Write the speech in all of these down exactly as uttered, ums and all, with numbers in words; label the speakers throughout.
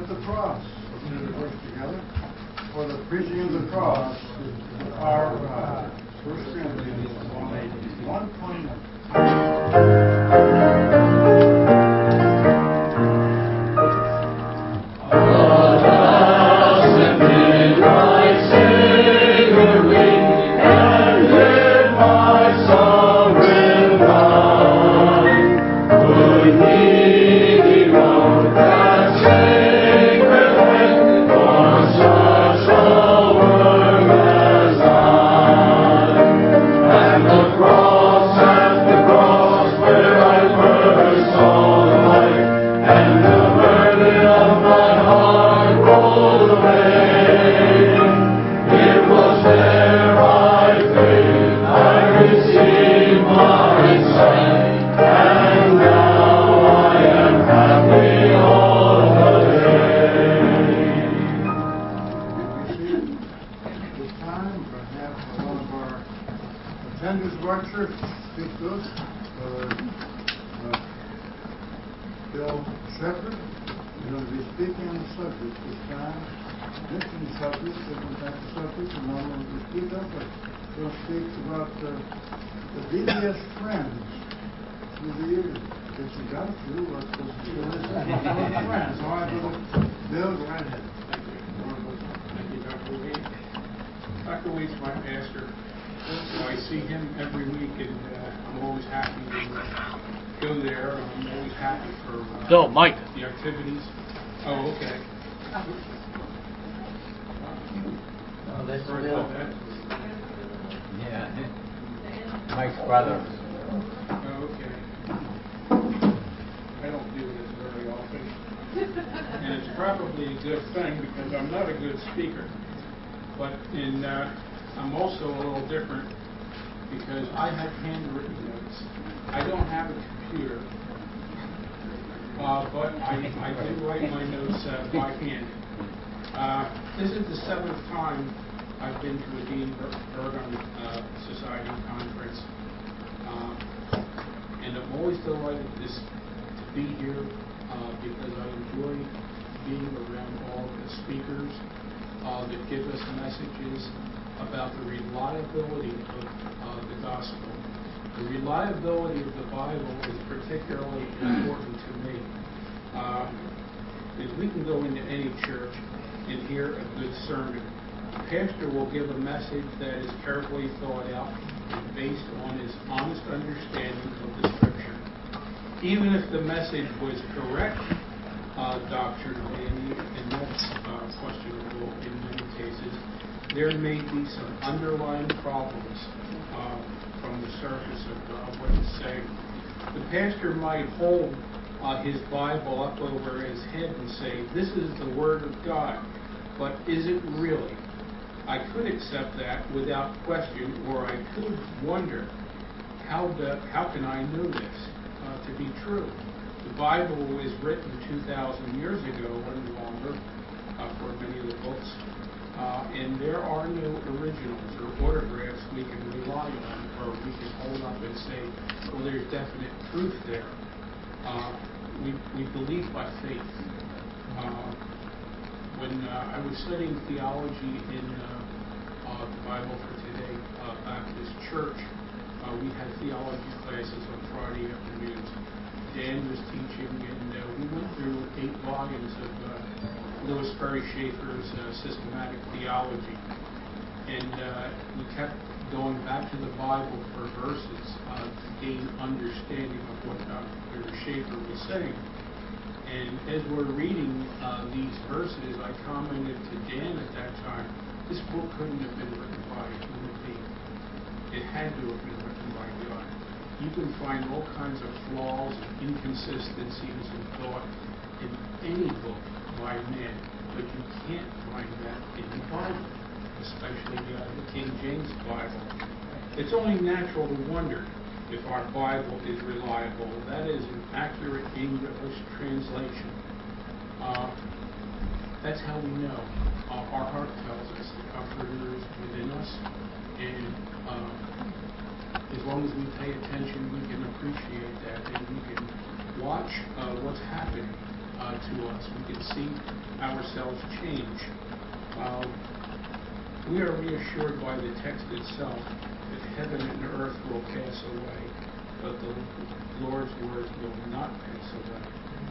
Speaker 1: the cross. Let's do the verse together. For the preaching of the cross is the power of God. First Corinthians one twenty-nine. Speaks about uh, the devious friends through the years that you got through. What's supposed to do this? Friends. All right, brother. Bill, go right ahead.
Speaker 2: Thank you, Doctor Weed. Doctor Weed's my pastor. So I see him every week, and uh, I'm always happy to uh, go there. I'm always happy for uh,
Speaker 3: Bill, Mike.
Speaker 2: the activities. Oh, okay.
Speaker 3: Oh, that's
Speaker 2: Sorry
Speaker 3: Bill.
Speaker 2: about that.
Speaker 3: Yeah, Mike's brother.
Speaker 2: Oh, okay. I don't do this very often. And it's probably a good thing because I'm not a good speaker. But in, uh, I'm also a little different because I have handwritten notes. I don't have a computer, uh, but I, I do write my notes uh, by hand. Uh, this is the seventh time I've been to a Dean Burgon uh, Society conference, uh, and I'm always delighted this, to be here uh, because I enjoy being around all the speakers uh, that give us messages about the reliability of uh, the gospel. The reliability of the Bible is particularly important to me. Uh, if we can go into any church and hear a good sermon, the pastor will give a message that is carefully thought out and based on his honest understanding of the Scripture. Even if the message was correct uh, doctrinally, and that's uh, questionable in many cases, there may be some underlying problems uh, from the surface of uh, what he's saying. The pastor might hold uh, his Bible up over his head and say, "This is the Word of God," but is it really? I could accept that without question, or I could wonder, how do, how can I know this uh, to be true? The Bible was written two thousand years ago and longer uh, for many of the books, uh, and there are no originals or autographs we can rely on, or we can hold up and say, well, there's definite truth there. Uh, we, we believe by faith. Uh, When uh, I was studying theology in uh, uh, the Bible for Today uh, Baptist Church, uh, we had theology classes on Friday afternoons. Dan was teaching, and uh, we went through eight volumes of uh, Louis Perry Schaeffer's uh, systematic theology. And uh, we kept going back to the Bible for verses uh, to gain understanding of what Doctor Schaeffer was saying. And as we're reading uh, these verses, I commented to Dan at that time, this book couldn't have been written by a human being. It had to have been written by God. You can find all kinds of flaws and inconsistencies in thought in any book by man, but you can't find that in the Bible, especially uh, the King James Bible. It's only natural to wonder if our Bible is reliable. That is an accurate English translation. Uh, that's how we know. Uh, our heart tells us the Comforter is within us, and uh, as long as we pay attention, we can appreciate that, and we can watch uh, what's happening uh, to us. We can see ourselves change. Uh, we are reassured by the text itself that heaven and earth will pass away, but the Lord's words will not pass away.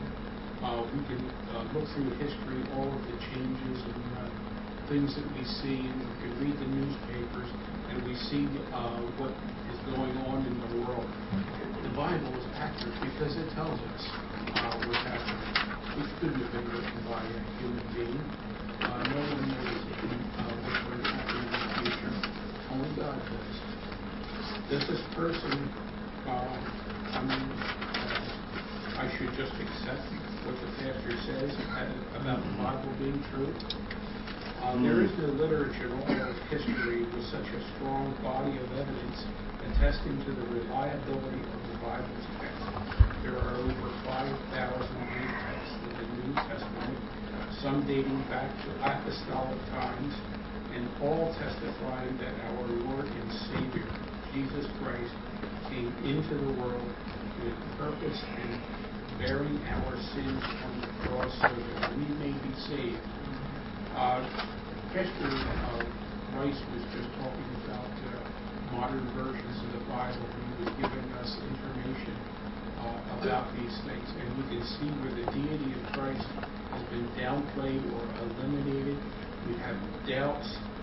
Speaker 2: Uh, we can uh, look through history, all of the changes and uh, things that we see, and we can read the newspapers, and we see uh, what is going on in the world. The Bible is accurate because it tells us uh, what's happening. It couldn't have been written by a human being. Uh, no one knows uh, what's going to happen in the future. Only God does. Does this person, uh, I mean, uh, I should just accept what the pastor says about the Bible being true? Uh, there is no literature in all of history with such a strong body of evidence attesting to the reliability of the Bible's text. There are over five thousand Greek texts in the New Testament, some dating back to apostolic times, and all testifying that our Lord and Savior, Jesus Christ, came into the world with purpose and bearing our sins on the cross so that we may be saved. Uh, Pastor uh, Rice was just talking about uh, modern versions of the Bible. He was giving us information uh, about these things, and we can see where the deity of Christ has been downplayed or eliminated. We have doubts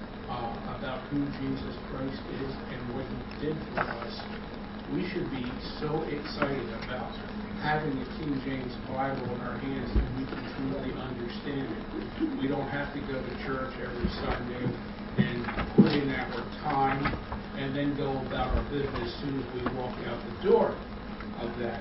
Speaker 2: uh, about who Jesus Christ is and what he did for us. We should be so excited about having a King James Bible in our hands that we can truly understand it. We don't have to go to church every Sunday and put in our time and then go about our business as soon as we walk out the door of that.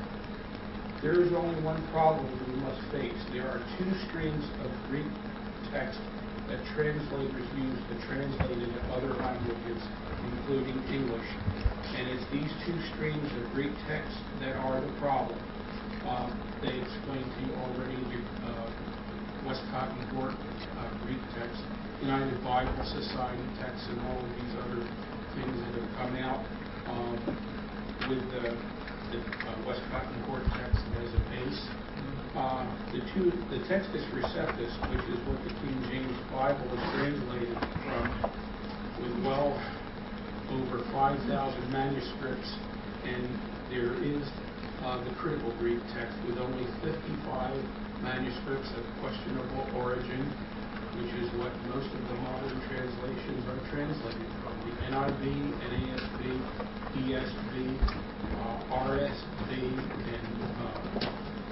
Speaker 2: There is only one problem we must face. There are two streams of Greek text that translators use to translate into other languages, including English. And it's these two streams of Greek text that are the problem. Uh, they explained to you already the uh, Westcott and Hort uh, Greek text, United Bible Society text, and all of these other things that have come out um, with the, the uh, Westcott and Hort text as a base. Uh, the two, the Textus Receptus, which is what the King James Bible is translated from, with well over five thousand manuscripts, and there is uh, the critical Greek text with only fifty-five manuscripts of questionable origin, which is what most of the modern translations are translated from. The N I V, N A S B, E S V, uh, R S V, and uh,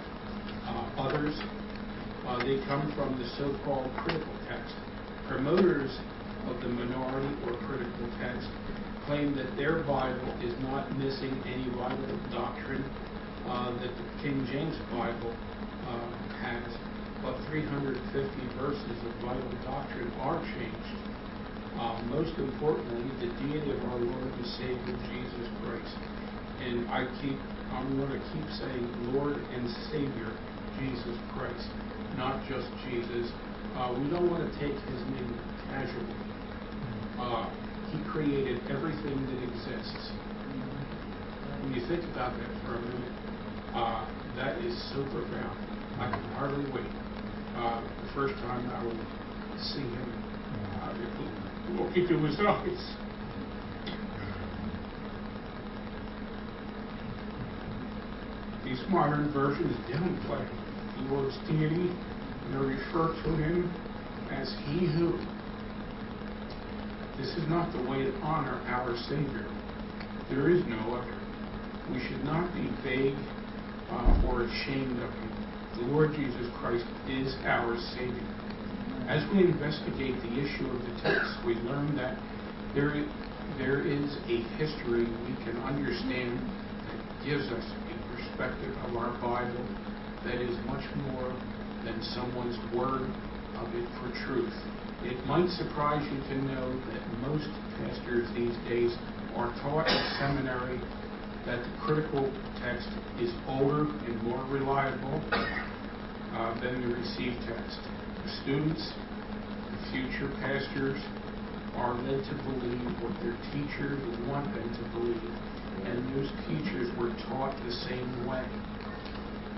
Speaker 2: uh, others, uh, they come from the so-called critical text. Promoters of the minority or critical text claim that their Bible is not missing any vital doctrine uh, that the King James Bible uh, has, but three hundred fifty verses of vital doctrine are changed. Uh, most importantly, the deity of our Lord and Savior Jesus Christ. And I keep, I'm going to keep saying Lord and Savior Jesus Christ, not just Jesus. Uh, we don't want to take his name casually. Uh, He created everything that exists. When you think about that for a minute, uh, that is so profound. I can hardly wait. Uh, the first time I will see him, uh, look into his eyes. These modern versions downplay the Lord's deity and refer to him as he who. This is not the way to honor our Savior. There is no other. We should not be vague uh, or ashamed of him. The Lord Jesus Christ is our Savior. As we investigate the issue of the text, we learn that there, there is a history we can understand that gives us a perspective of our Bible that is much more than someone's word of it for truth. It might surprise you to know that most pastors these days are taught in seminary that the critical text is older and more reliable uh, than the received text. The students, the future pastors, are led to believe what their teachers want them to believe, and those teachers were taught the same way.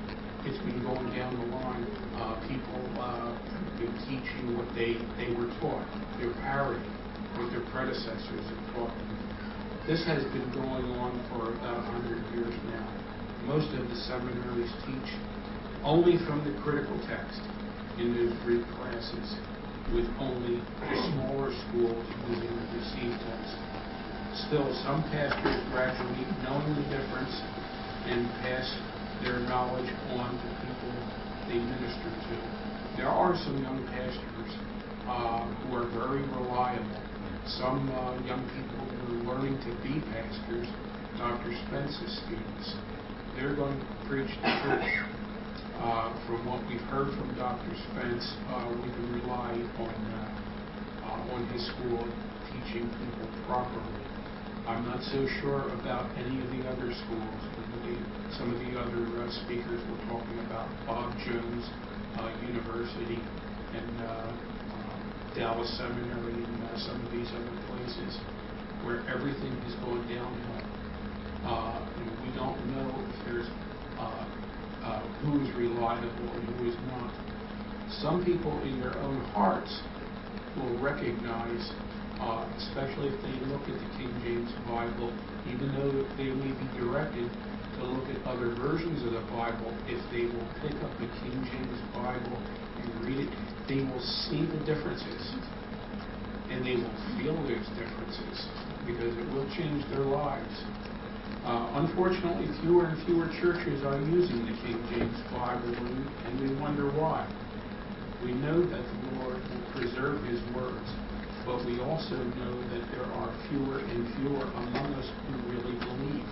Speaker 2: it's been going down the line. Uh, people uh, been teaching what they, they were taught. They're parroting what their predecessors have taught them. This has been going on for about one hundred years now. Most of the seminaries teach only from the critical text in those Greek classes, with only the smaller schools using the received text. Still, some pastors graduate knowing the difference and pass their knowledge on to people they minister to. There are some young pastors uh, who are very reliable. Some uh, young people who are learning to be pastors, Doctor Spence's students, they're going to preach the truth. Uh, from what we've heard from Doctor Spence, uh, we can rely on uh, uh, on his school teaching people properly. I'm not so sure about any of the other schools. Some of the other uh, speakers were talking about Bob Jones uh, University and uh, uh, Dallas Seminary and uh, some of these other places where everything has gone downhill. Uh, and we don't know if there's uh, uh, who is reliable and who is not. Some people in their own hearts will recognize, uh, especially if they look at the King James Bible, even though they may be directed to look at other versions of the Bible, if they will pick up the King James Bible and read it, they will see the differences. And they will feel those differences because it will change their lives. Uh, unfortunately, fewer and fewer churches are using the King James Bible, and we wonder why. We know that the Lord will preserve His words, but we also know that there are fewer and fewer among us who really believe.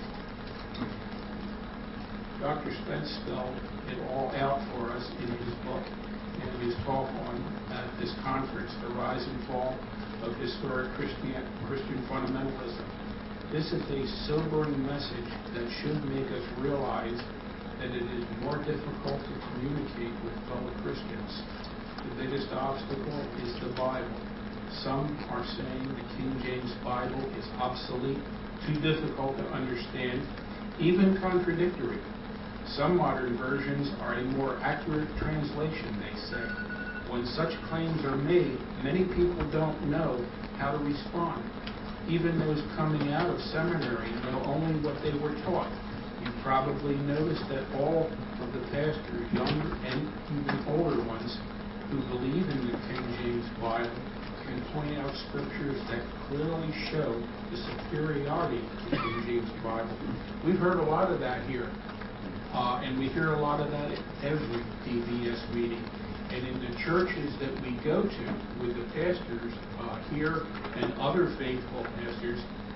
Speaker 2: Doctor Spence spelled it all out for us in his book and his talk on at this conference, The Rise and Fall of Historic Christian, Christian Fundamentalism. This is a sobering message that should make us realize that it is more difficult to communicate with fellow Christians. The biggest obstacle is the Bible. Some are saying the King James Bible is obsolete, too difficult to understand, even contradictory. Some modern versions are a more accurate translation, they say. When such claims are made, many people don't know how to respond. Even those coming out of seminary know only what they were taught. You probably noticed that all of the pastors, young and even older ones, who believe in the King James Bible can point out scriptures that clearly show the superiority of the King James Bible. We've heard a lot of that here, uh, and we hear a lot of that at every D B S meeting. And in the churches that we go to with the pastors uh, here and other faithful pastors,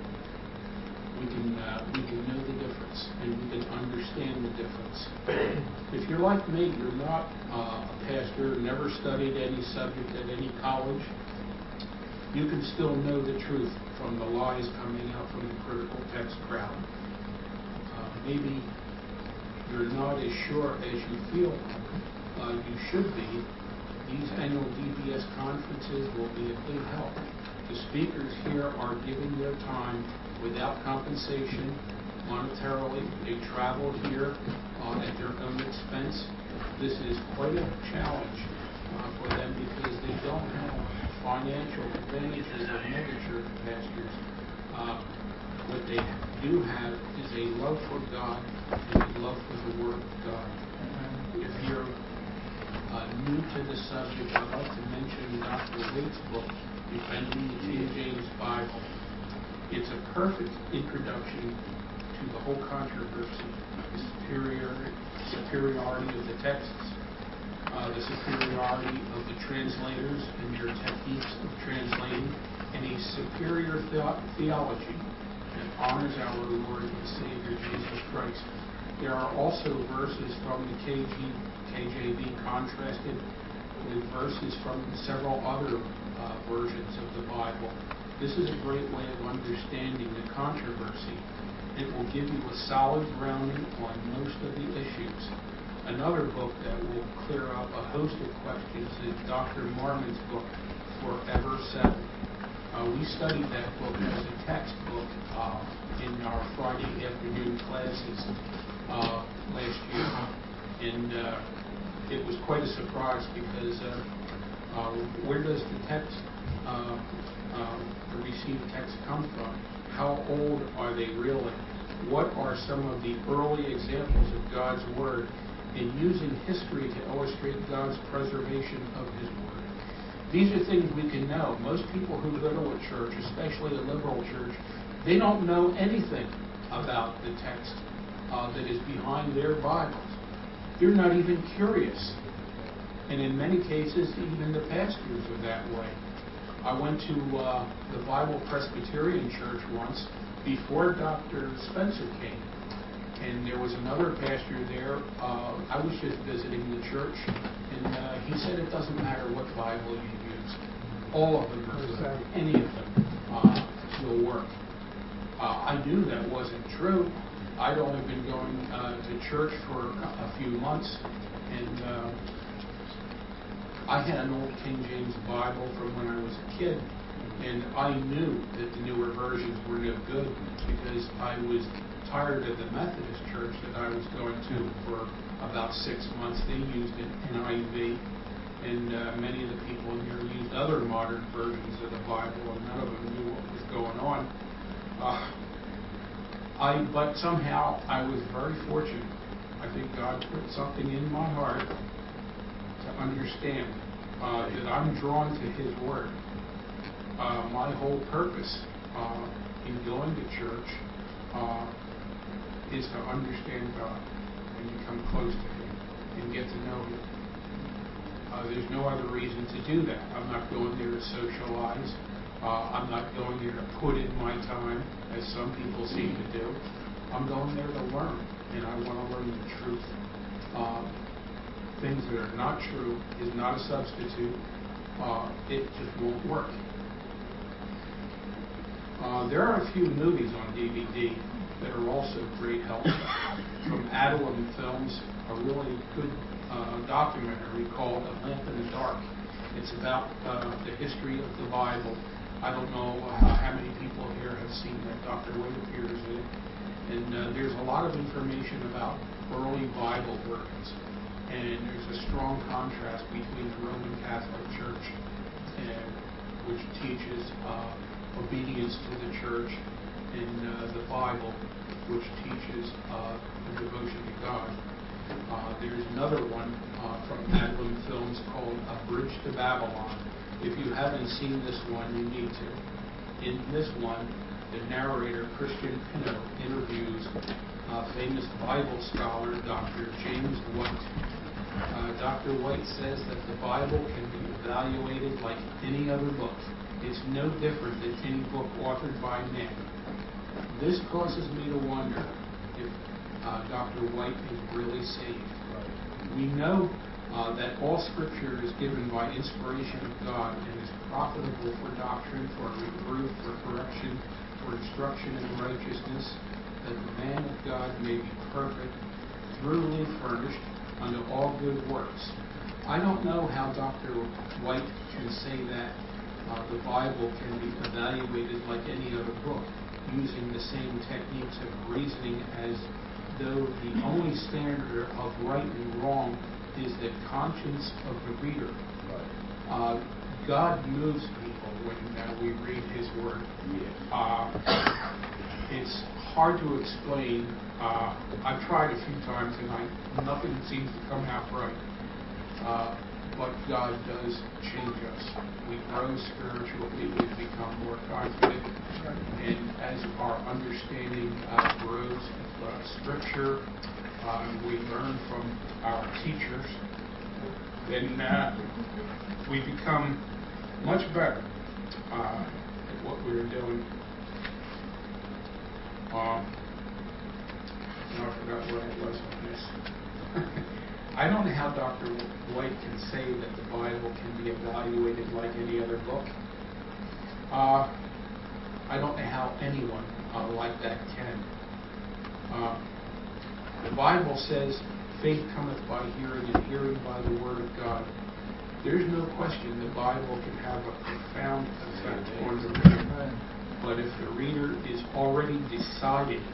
Speaker 2: we can uh, we can know the difference and we can understand the difference. If you're like me, you're not uh, a pastor, never studied any subject at any college, you can still know the truth from the lies coming out from the critical text crowd. Uh, maybe you're not as sure as you feel Uh, you should be. These annual D B S conferences will be a big help. The speakers here are giving their time without compensation monetarily. They travel here uh, at their own expense. This is quite a challenge uh, for them because they don't have financial advantages of megachurch pastors. Uh, what they do have is a love for God and a love for the Word of God. If you're Uh, new to the subject, I'd like to mention Doctor Waite's book, Defending the King James Bible. It's a perfect introduction to the whole controversy, the superior, superiority of the texts, uh, the superiority of the translators and their techniques of translating, and a superior the- theology that honors our Lord and Savior Jesus Christ. There are also verses from the K G, K J V contrasted with verses from several other uh, versions of the Bible. This is a great way of understanding the controversy. It will give you a solid grounding on most of the issues. Another book that will clear up a host of questions is Doctor Marmon's book, Forever Settled. Uh, we studied that book as a textbook uh, in our Friday afternoon classes uh, last year. And uh, it was quite a surprise because uh, uh, where does the text, uh, uh, the received text come from? How old are they really? What are some of the early examples of God's Word in using history to illustrate God's preservation of His Word? These are things we can know. Most people who go to a church, especially a liberal church, they don't know anything about the text uh, that is behind their Bibles. They're not even curious. And in many cases, even the pastors are that way. I went to uh, the Bible Presbyterian Church once before Doctor Spencer came. And there was another pastor there. Uh, I was just visiting the church. And uh, he said it doesn't matter what Bible you use. All of them are good. Any of them uh, will work. Uh, I knew that wasn't true. I'd only been going uh, to church for a few months, and uh, I had an old King James Bible from when I was a kid, and I knew that the newer versions were no good because I was tired of the Methodist church that I was going to for about six months. They used an N I V, and uh, many of the people in here used other modern versions of the Bible, and none of them knew what was going on. Uh, I, but somehow I was very fortunate. I think God put something in my heart to understand uh, that I'm drawn to His Word. Uh, my whole purpose uh, in going to church uh, is to understand God and become close to Him and get to know Him. Uh, there's no other reason to do that. I'm not going there to socialize. Uh, I'm not going there to put in my time, as some people seem to do. I'm going there to learn, and I want to learn the truth. Uh, things that are not true is not a substitute. Uh, it just won't work. Uh, there are a few movies on D V D that are also great help. From Adlon Films, a really good uh, documentary called A Lamp in the Dark. It's about uh, the history of the Bible. I don't know how, how many people here have seen that. Doctor White appears in it. And uh, there's a lot of information about early Bible versions. And there's a strong contrast between the Roman Catholic Church, and, which teaches uh, obedience to the church, and uh, the Bible, which teaches uh, the devotion to God. Uh, there's another one uh, from Adlon Films called A Bridge to Babylon. If you haven't seen this one, you need to. In this one, the narrator, Christian Pinot, interviews uh, famous Bible scholar, Doctor James White. Uh, Doctor White says that the Bible can be evaluated like any other book. It's no different than any book authored by man. This causes me to wonder if uh, Doctor White is really saved. We know Uh, that all Scripture is given by inspiration of God and is profitable for doctrine, for reproof, for correction, for instruction in righteousness, that the man of God may be perfect, thoroughly furnished unto all good works. I don't know how Doctor White can say that uh, the Bible can be evaluated like any other book, using the same techniques of reasoning as though the only standard of right and wrong is the conscience of the reader.
Speaker 3: Right.
Speaker 2: Uh, God moves people when uh, we read His Word.
Speaker 3: Yes.
Speaker 2: Uh, it's hard to explain. Uh, I've tried a few times and I, nothing seems to come out right. Uh, but God does change us. We grow spiritually, we become more confident, and as our understanding uh, grows of uh, Scripture, Uh, we learn from our teachers, then uh, we become much better uh, at what we are doing. Uh, now I forgot where I was on this. I don't know how Doctor White can say that the Bible can be evaluated like any other book. Uh, I don't know how anyone uh, like that can. Uh, The Bible says, faith cometh by hearing, and hearing by the Word of God. There's no question the Bible can have a profound effect on the reader. But if the reader is already decided that the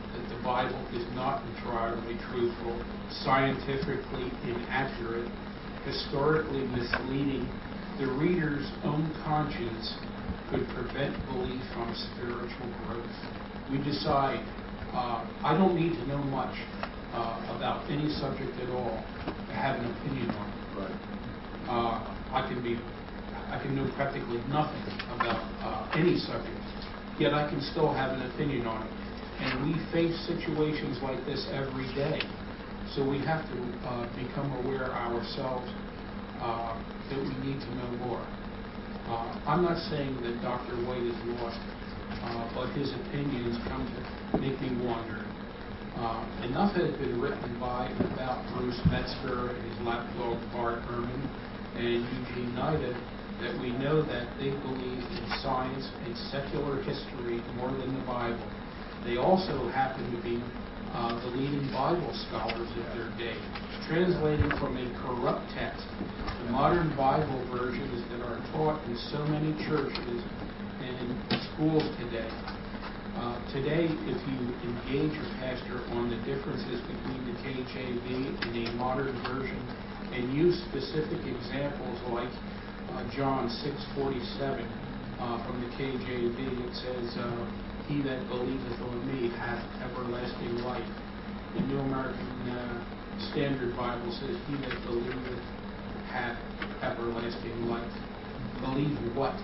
Speaker 2: Bible is not entirely truthful, scientifically inaccurate, historically misleading, the reader's own conscience could prevent belief from spiritual growth. We decide, uh, I don't need to know much uh, about any subject at all to have an opinion on it.
Speaker 1: Right.
Speaker 2: Uh, I can be, I can know practically nothing about uh, any subject, yet I can still have an opinion on it. And we face situations like this every day. So we have to uh, become aware ourselves uh, that we need to know more. Uh, I'm not saying that Doctor White is lost, uh, but his opinions come to make me wonder. Uh, enough has been written by and about Bruce Metzger and his lapdog Bart Ehrman and Eugene Nida that we know that they believe in science and secular history more than the Bible. They also happen to be uh, the leading Bible scholars of their day, translating from a corrupt text the modern Bible versions that are taught in so many churches and schools today. Uh, today, if you engage your pastor on the differences between the K J V and a modern version and use specific examples like uh, John six forty-seven uh, from the K J V, it says, uh, he that believeth on me hath everlasting life. The New American uh, Standard Bible says, he that believeth hath everlasting life. Believe what?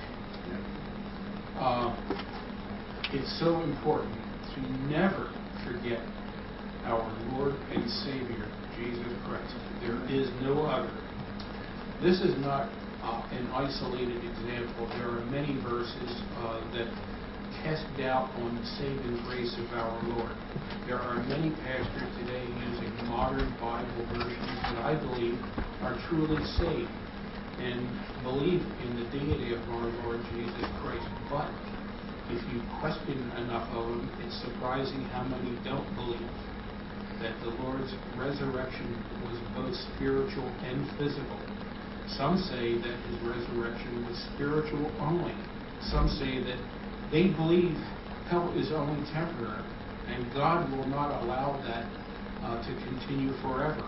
Speaker 2: Uh, it's so important to never forget our Lord and Savior, Jesus Christ. There is no other. This is not uh, an isolated example. There are many verses uh, that cast doubt on the saving grace of our Lord. There are many pastors today using modern Bible versions that I believe are truly saved and believe in the deity of our Lord Jesus Christ. But if you question enough of them, it's surprising how many don't believe that the Lord's resurrection was both spiritual and physical. Some say that his resurrection was spiritual only. Some say that they believe hell is only temporary, and God will not allow that uh, to continue forever.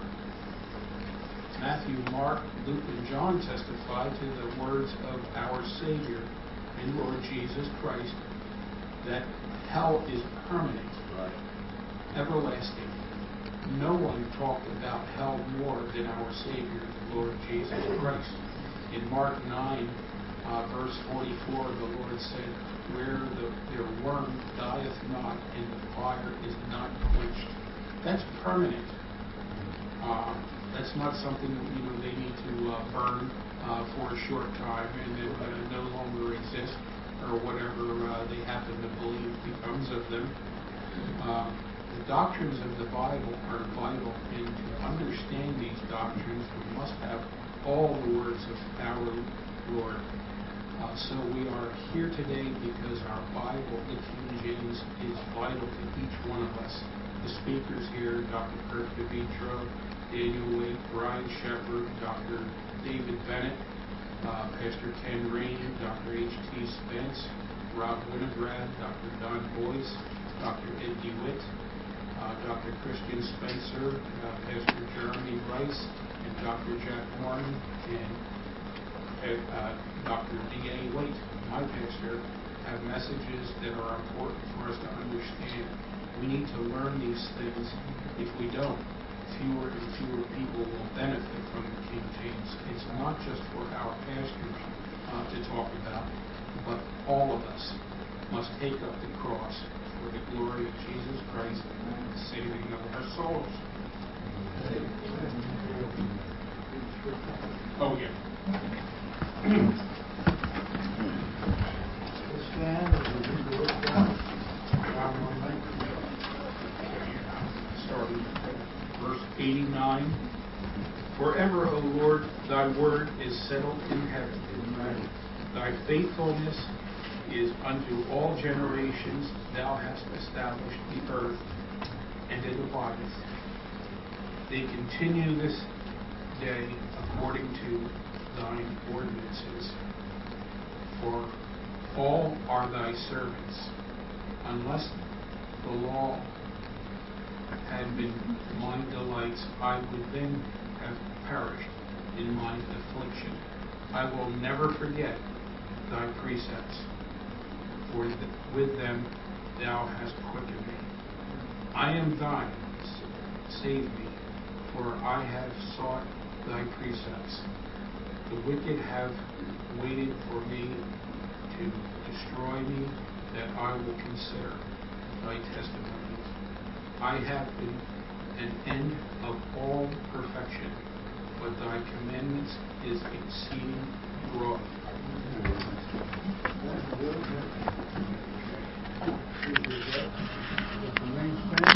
Speaker 2: Matthew, Mark, Luke, and John testify to the words of our Savior and Lord Jesus Christ that hell is permanent, right, everlasting. No one talked about hell more than our Savior, the Lord Jesus Christ. In Mark nine, uh, verse forty-four, the Lord said, where the, their worm dieth not and the fire is not quenched. That's permanent. Uh, that's not something, you know, they need to uh, burn uh, for a short time and then uh, no longer exist, or whatever uh, they happen to believe becomes of them. Uh, the doctrines of the Bible are vital, and to understand these doctrines, we must have all the words of our Lord. Uh, so we are here today because our Bible, the King James, is vital to each one of us. The speakers here, Doctor Kirk DeVitro, Daniel Wake, Brian Shepard, Doctor David Bennett, uh, Pastor Ken Rainey, Doctor H T Spence, Rob Winograd, Doctor Don Boyce, Doctor Ed DeWitt, uh, Doctor Christian Spencer, uh, Pastor Jeremy Rice, and Doctor Jack Warren, and Uh, Doctor D A Waite, my pastor, have messages that are important for us to understand. We need to learn these things. If we don't, fewer and fewer people will benefit from the King James. It's not just for our pastors uh, to talk about, but all of us must take up the cross for the glory of Jesus Christ and the saving of our souls. Oh, yeah.
Speaker 1: Let's stand as we read the word of God. God will make
Speaker 2: Starting at verse eighty-nine. Forever, O Lord, thy word is settled in heaven. Amen. Thy faithfulness is unto all generations. Thou hast established the earth, and it abideth. They continue this day according to thine ordinances. For all are thy servants, unless the law been my delights, I would then have perished in my affliction. I will never forget thy precepts, for th- with them thou hast quickened me. I am thine, s- save me, for I have sought thy precepts. The wicked have waited for me to destroy me, that I will consider thy testimonies. I have been an end of all perfection, but thy commandments is exceeding broad.
Speaker 1: That's good.